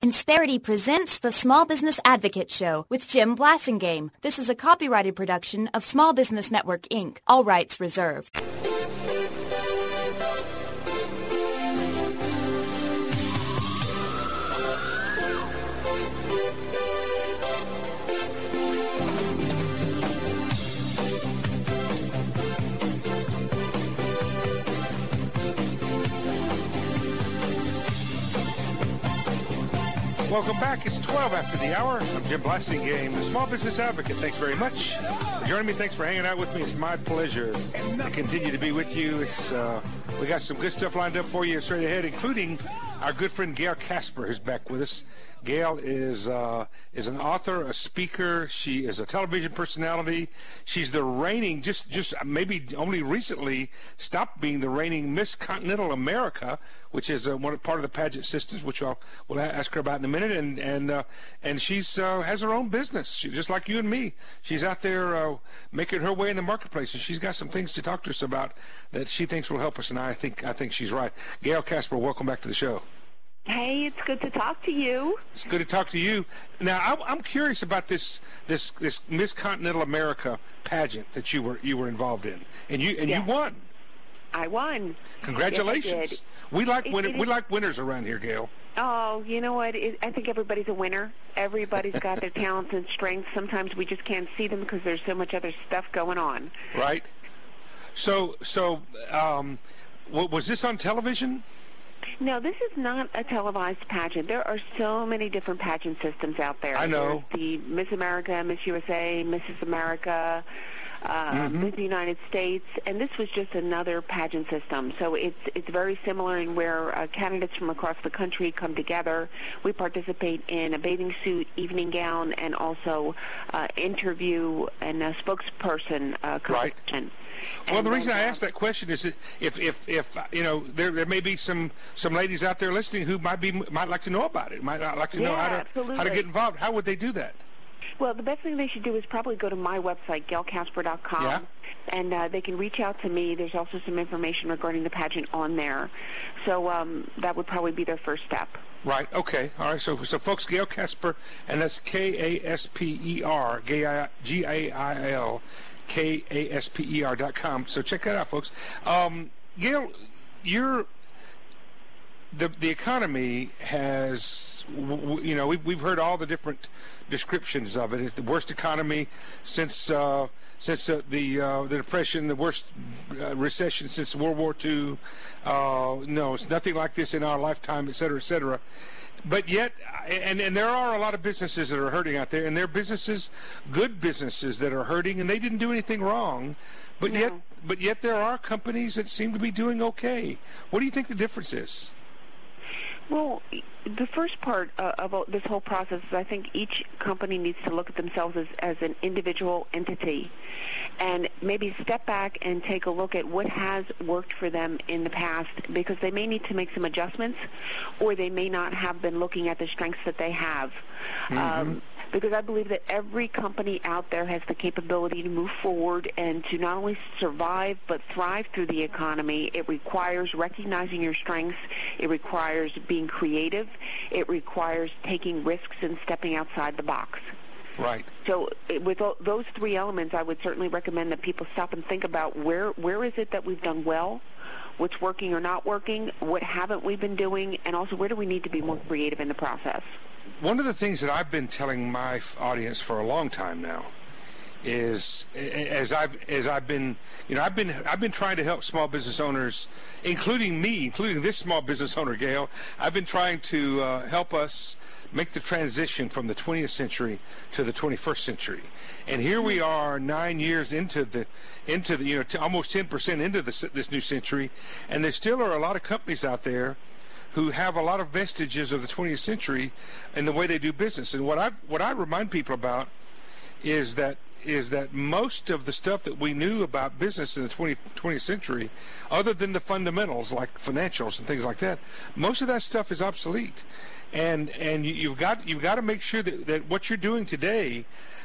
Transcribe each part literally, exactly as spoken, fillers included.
Insperity presents the Small Business Advocate Show with Jim Blasingame. This is a copyrighted production of Small Business Network, Incorporated. All rights reserved. Welcome back. It's twelve after the hour. I'm Jim Blasingame, the Small Business Advocate. Thanks very much for joining me. Thanks for hanging out with me. It's my pleasure to continue to be with you. It's, uh, we got some good stuff lined up for you straight ahead, including our good friend Gail Casper, who's back with us. Gail is uh, is an author, a speaker. She is a television personality. She's the reigning, just just maybe only recently stopped being the reigning Miss Continental America, which is uh, one part of the pageant systems, which I'll we'll ask her about in a minute. And and uh, and she's uh, has her own business, she, just like you and me. She's out there uh, making her way in the marketplace, and she's got some things to talk to us about that she thinks will help us. And I think I think she's right. Gail Casper, welcome back to the show. Hey, it's good to talk to you. It's good to talk to you. Now, I'm curious about this this this Miss Continental America pageant that you were you were involved in, and you and yes. you won. I won. Congratulations. Yes, we like it, win- it we like winners around here, Gail. Oh, you know what? It, I think everybody's a winner. Everybody's got their talents and strengths. Sometimes we just can't see them because there's so much other stuff going on. Right. So so um, was this on television? No, this is not a televised pageant. There are so many different pageant systems out there. I know. There's the Miss America, Miss U S A, Missus America, uh, mm-hmm. Miss United States, and this was just another pageant system. So it's it's very similar in where uh, candidates from across the country come together. We participate in a bathing suit, evening gown, and also uh, interview and a spokesperson uh, competition. Right. Well, the reason I asked that question is that if, if, if you know, there there may be some, some ladies out there listening who might be might like to know about it, might like to know yeah, how to absolutely. how to get involved. How would they do that? Well, the best thing they should do is probably go to my website, gail casper dot com, yeah. and uh, they can reach out to me. There's also some information regarding the pageant on there. So um, that would probably be their first step. Right. Okay. All right. So, so folks, Gail Casper, and that's K A S P E R, G A I L, K A S P E R dot com. So check that out, folks. Um, Gail, you're the the economy has, you know, we've we've heard all the different descriptions of it. It's the worst economy since uh, since uh, the uh, the Depression, the worst uh, recession since World War Two. Uh, no, it's nothing like this in our lifetime, et cetera, et cetera. But yet, and, and there are a lot of businesses that are hurting out there, and there are businesses, good businesses that are hurting, and they didn't do anything wrong. But no. yet, but yet there are companies that seem to be doing okay. What do you think the difference is? Well, the first part uh, of this whole process is I think each company needs to look at themselves as, as an individual entity and maybe step back and take a look at what has worked for them in the past, because they may need to make some adjustments, or they may not have been looking at the strengths that they have. Mm-hmm. Um, because I believe that every company out there has the capability to move forward and to not only survive but thrive through the economy. It requires recognizing your strengths. It requires being creative. It requires taking risks and stepping outside the box. Right. So with those three elements, I would certainly recommend that people stop and think about where where is it that we've done well, what's working or not working, what haven't we been doing, and also where do we need to be more creative in the process. One of the things that I've been telling my audience for a long time now is, as I've as I've been, you know, I've been I've been trying to help small business owners, including me, including this small business owner, Gail. I've been trying to uh, help us make the transition from the twentieth century to the twenty-first century. And here we are, nine years into the into the you know t- almost ten percent into this this new century, and there still are a lot of companies out there who have a lot of vestiges of the twentieth century in the way they do business. And what I what I remind people about is that is that most of the stuff that we knew about business in the twentieth century, other than the fundamentals like financials and things like that, most of that stuff is obsolete. And and you've got you've got to make sure that, that what you're doing today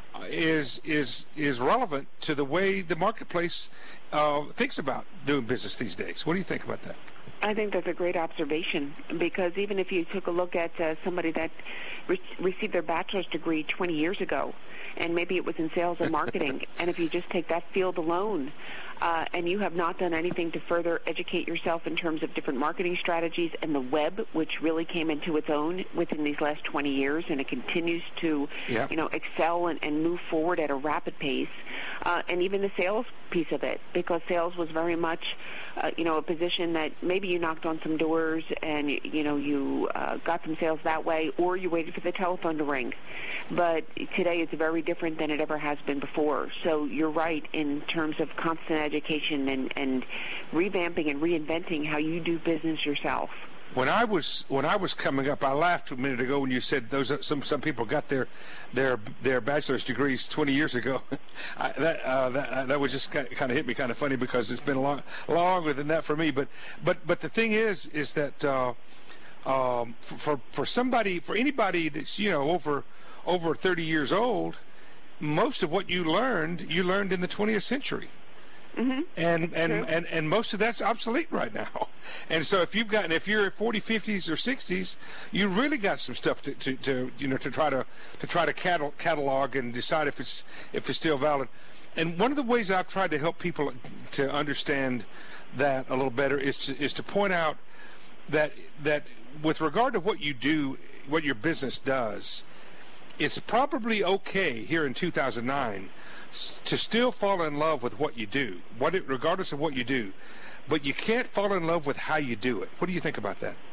is is is relevant to the way the marketplace uh, thinks about doing business these days. What do you think about that? I think that's a great observation, because even if you took a look at uh, somebody that re- received their bachelor's degree twenty years ago, and maybe it was in sales and marketing, and if you just take that field alone, uh, and you have not done anything to further educate yourself in terms of different marketing strategies and the web, which really came into its own within these last twenty years, and it continues to, yep. you know, excel and, and move forward at a rapid pace, uh, and even the sales piece of it, because sales was very much, uh, you know, a position that maybe you knocked on some doors and, you know, you uh, got some sales that way, or you waited for the telephone to ring. But today it's very different than it ever has been before. So you're right in terms of constant education and, and revamping and reinventing how you do business yourself. When I was when I was coming up, I laughed a minute ago when you said those some some people got their their their bachelor's degrees twenty years ago. I, that uh, that that would just kind of hit me kind of funny, because it's been a long longer than that for me. But but but the thing is is that uh, um, for for somebody for anybody that's you know over over thirty years old, most of what you learned you learned in the twentieth century. Mm-hmm. And and, and and most of that's obsolete right now. And so if you've gotten if you're forty, fifties, or sixties, you really got some stuff to, to, to you know to try to to try to catalog, catalog and decide if it's if it's still valid. And one of the ways I've tried to help people to understand that a little better is to, is to point out that that with regard to what you do, what your business does, it's probably okay here in two thousand nine to still fall in love with what you do, what it, regardless of what you do, but you can't fall in love with how you do it. What do you think about that?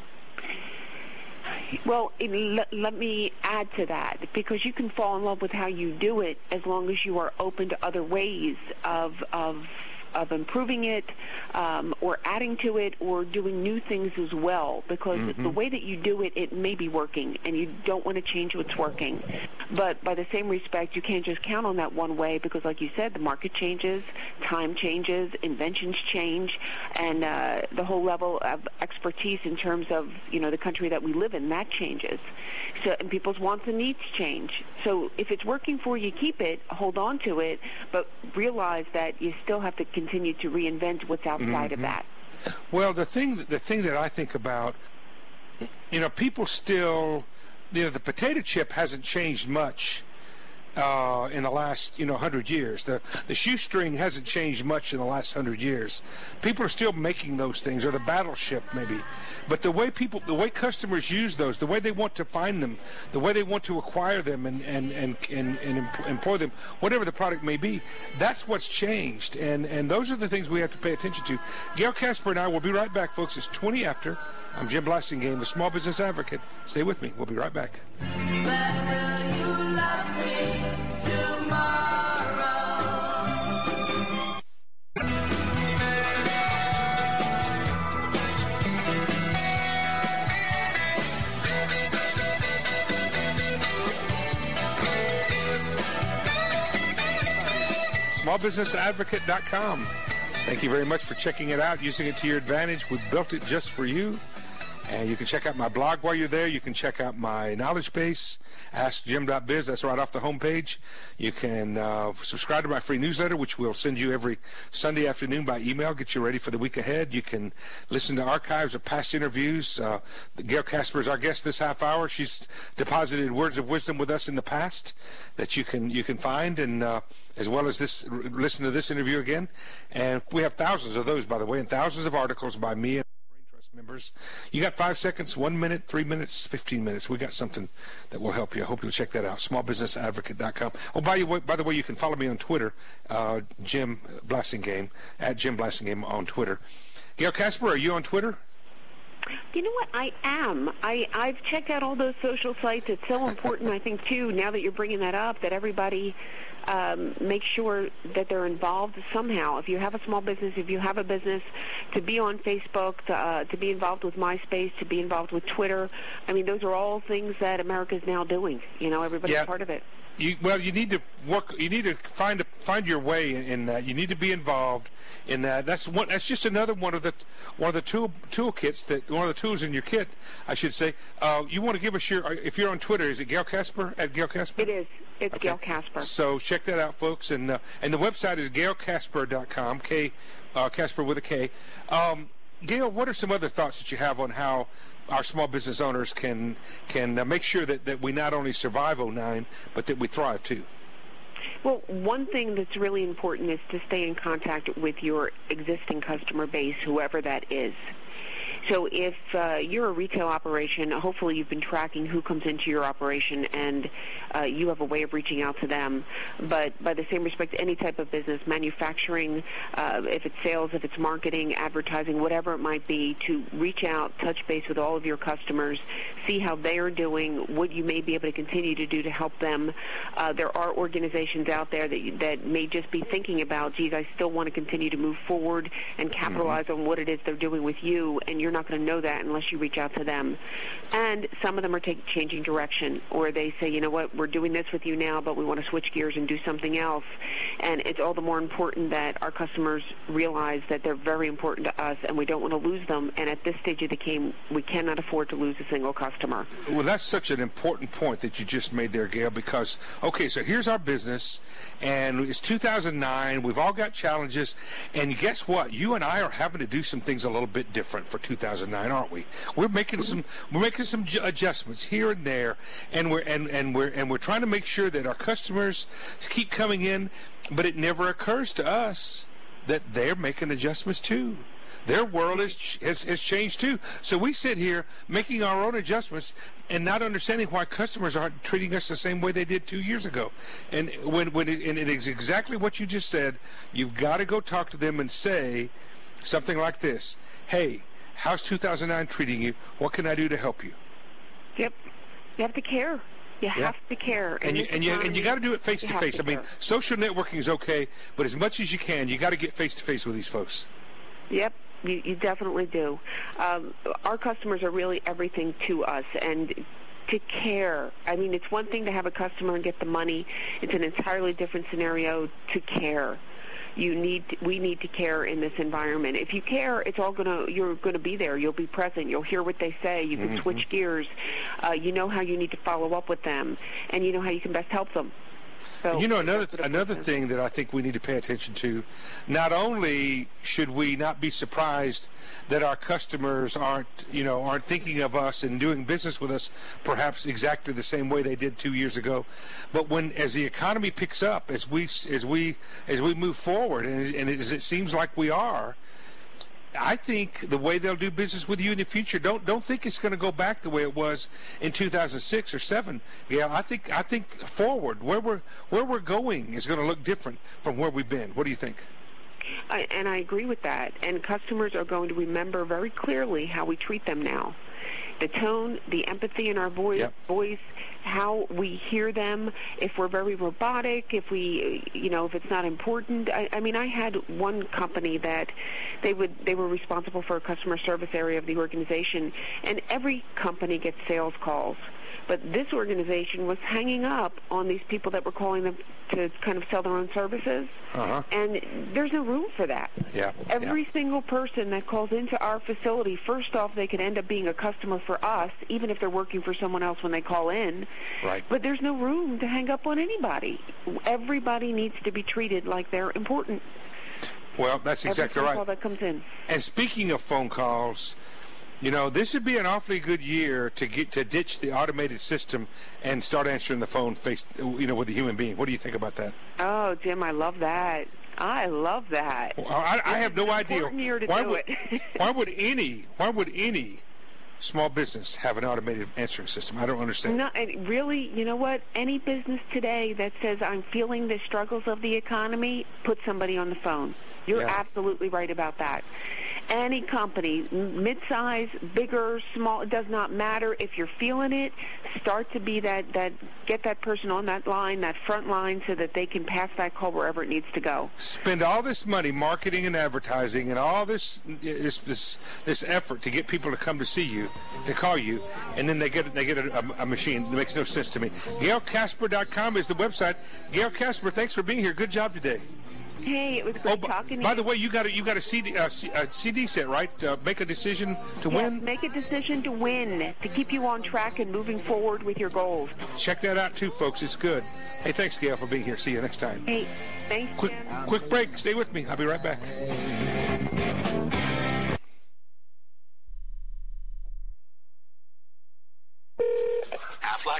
Well, let, let me add to that, because you can fall in love with how you do it as long as you are open to other ways of of of improving it, um, or adding to it, or doing new things as well, because mm-hmm. the way that you do it, it may be working, and you don't want to change what's working. But by the same respect, you can't just count on that one way, because like you said, the market changes, time changes, inventions change, and uh, the whole level of expertise in terms of, you know, the country that we live in, that changes. So, and people's wants and needs change. So if it's working for you, keep it, hold on to it, but realize that you still have to continue to reinvent what's outside mm-hmm. of that. Well, the thing the thing that I think about, you know, people still, you know, the potato chip hasn't changed much uh, in the last, you know, hundred years. The the shoestring hasn't changed much in the last hundred years. People are still making those things, or the battleship maybe. But the way people, the way customers use those, the way they want to find them, the way they want to acquire them and and and and, and employ them, whatever the product may be, that's what's changed. And and those are the things we have to pay attention to. Gail Casper and I will be right back, folks. It's twenty after. I'm Jim Blasingame, the Small Business Advocate. Stay with me. We'll be right back. small business advocate dot com. Thank you very much for checking it out, using it to your advantage. We built it just for you. And you can check out my blog while you're there. You can check out my knowledge base, ask jim dot biz. That's right off the homepage. You can uh, subscribe to my free newsletter, which we'll send you every Sunday afternoon by email, get you ready for the week ahead. You can listen to archives of past interviews. Uh, Gail Casper is our guest this half hour. She's deposited words of wisdom with us in the past that you can you can find, and uh, as well as this, listen to this interview again. And we have thousands of those, by the way, and thousands of articles by me and members. You got five seconds, one minute, three minutes, fifteen minutes. We got something that will help you. I hope you'll check that out. small business advocate dot com. Oh, by the way, by the way, you can follow me on Twitter, uh, Jim Blasingame, at Jim Blasingame on Twitter. Gail Casper, are you on Twitter? You know what? I am. I, I've checked out all those social sites. It's so important, I think, too, now that you're bringing that up, that everybody um, make sure that they're involved somehow. If you have a small business, if you have a business, to be on Facebook, to, uh, to be involved with MySpace, to be involved with Twitter. I mean, those are all things that America's now doing. You know, everybody's yeah. part of it. You, well, you need to work. You need to find a, find your way in, in that. You need to be involved in that. That's one. That's just another one of the one of the tool toolkits that one of the tools in your kit, I should say. Uh, you want to give us your. If you're on Twitter, is it Gail Casper at Gail Casper? It is. It's okay. Gail Casper. So check that out, folks, and uh, and the website is gail casper dot com. K, uh, Casper with a K. Um, Gail, what are some other thoughts that you have on how our small business owners can can uh, make sure that, that we not only survive oh nine, but that we thrive too? Well, one thing that's really important is to stay in contact with your existing customer base, whoever that is. So if uh, you're a retail operation, hopefully you've been tracking who comes into your operation, and uh, you have a way of reaching out to them. But by the same respect, any type of business, manufacturing, uh, if it's sales, if it's marketing, advertising, whatever it might be, to reach out, touch base with all of your customers, see how they are doing, what you may be able to continue to do to help them. Uh, there are organizations out there that you, that may just be thinking about, geez, I still want to continue to move forward and capitalize mm-hmm. on what it is they're doing with you, and you're not going to know that unless you reach out to them. And some of them are taking changing direction, or they say, you know what, we're doing this with you now, but we want to switch gears and do something else. And it's all the more important that our customers realize that they're very important to us, and we don't want to lose them. And at this stage of the game, we cannot afford to lose a single customer. Well, that's such an important point that you just made there, Gail, because, okay, so here's our business, and it's two thousand nine. We've all got challenges, and guess what? You and I are having to do some things a little bit different for two thousand nine, aren't we? We're making some we're making some adjustments here and there, and we're and, and we're and we're trying to make sure that our customers keep coming in, but it never occurs to us that they're making adjustments too. Their world has, has has changed too. So we sit here making our own adjustments and not understanding why customers aren't treating us the same way they did two years ago. And when when it, and it is exactly what you just said. You've got to go talk to them and say something like this: hey, how's two thousand nine treating you? What can I do to help you? Yep. You have to care. You yeah. have to care. And you and you and you got to do it face to face. I mean, care. Social networking is okay, but as much as you can, you got to get face to face with these folks. Yep. You, you definitely do. Um, our customers are really everything to us, and to care. I mean, it's one thing to have a customer and get the money. It's an entirely different scenario to care. You need, to, we need to care in this environment. If you care, it's all gonna. You're gonna be there. You'll be present. You'll hear what they say. You can mm-hmm. switch gears. Uh, you know how you need to follow up with them, and you know how you can best help them. So you know, another another thing that I think we need to pay attention to, not only should we not be surprised that our customers aren't, you know, aren't thinking of us and doing business with us perhaps exactly the same way they did two years ago, but when as the economy picks up, as we as we as we move forward, and, and as it seems like we are, I think the way they'll do business with you in the future, don't don't think it's going to go back the way it was in two thousand six or seven. Yeah, I think I think forward where we're where we're going is going to look different from where we've been. What do you think? I, and I agree with that. And customers are going to remember very clearly how we treat them now. The tone, the empathy in our voice, yep. voice, how we hear them, if we're very robotic, if we, you know, if it's not important. I, I mean, I had one company that they would they were responsible for a customer service area of the organization, and every company gets sales calls. But this organization was hanging up on these people that were calling them to kind of sell their own services. Uh-huh. And there's no room for that. Yeah. Every yeah. single person that calls into our facility, first off, they could end up being a customer for us, even if they're working for someone else when they call in. Right. But there's no room to hang up on anybody. Everybody needs to be treated like they're important. Well, that's exactly Every phone right. call that comes in. And speaking of phone calls, you know, this would be an awfully good year to get to ditch the automated system and start answering the phone face, you know, with a human being. What do you think about that? Oh, Jim, I love that. I love that. Well, I, I have no idea. Year to why do would it. why would any why would any small business have an automated answering system? I don't understand. No, and really, you know what? Any business today that says I'm feeling the struggles of the economy, put somebody on the phone. You're yeah. absolutely right about that. Any company, mid-size, bigger, small, it does not matter. If you're feeling it, start to be that, that get that person on that line, that front line, so that they can pass that call wherever it needs to go. Spend all this money marketing and advertising and all this this this, this effort to get people to come to see you, to call you, and then they get they get a, a machine. It makes no sense to me. Gail Casper dot com is the website. Gail Casper, thanks for being here. Good job today. Hey, it was great oh, talking to by you. By the way, you got a, you got a C D, uh, C, uh, C D set, right? Uh, make a decision to yes, win? Make a decision to win, to keep you on track and moving forward with your goals. Check that out, too, folks. It's good. Hey, thanks, Gail, for being here. See you next time. Hey, thanks, Quick, quick break. Stay with me. I'll be right back.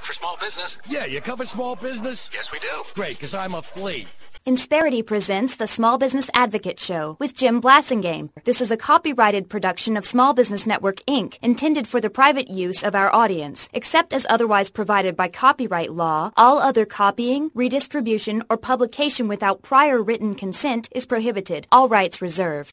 certified for small business. Yeah, you cover small business? Yes, we do. Great, because I'm a flea. Insperity presents the Small Business Advocate Show with Jim Blassingame. This is a copyrighted production of Small Business Network, Incorporated, intended for the private use of our audience. Except as otherwise provided by copyright law, all other copying, redistribution, or publication without prior written consent is prohibited. All rights reserved.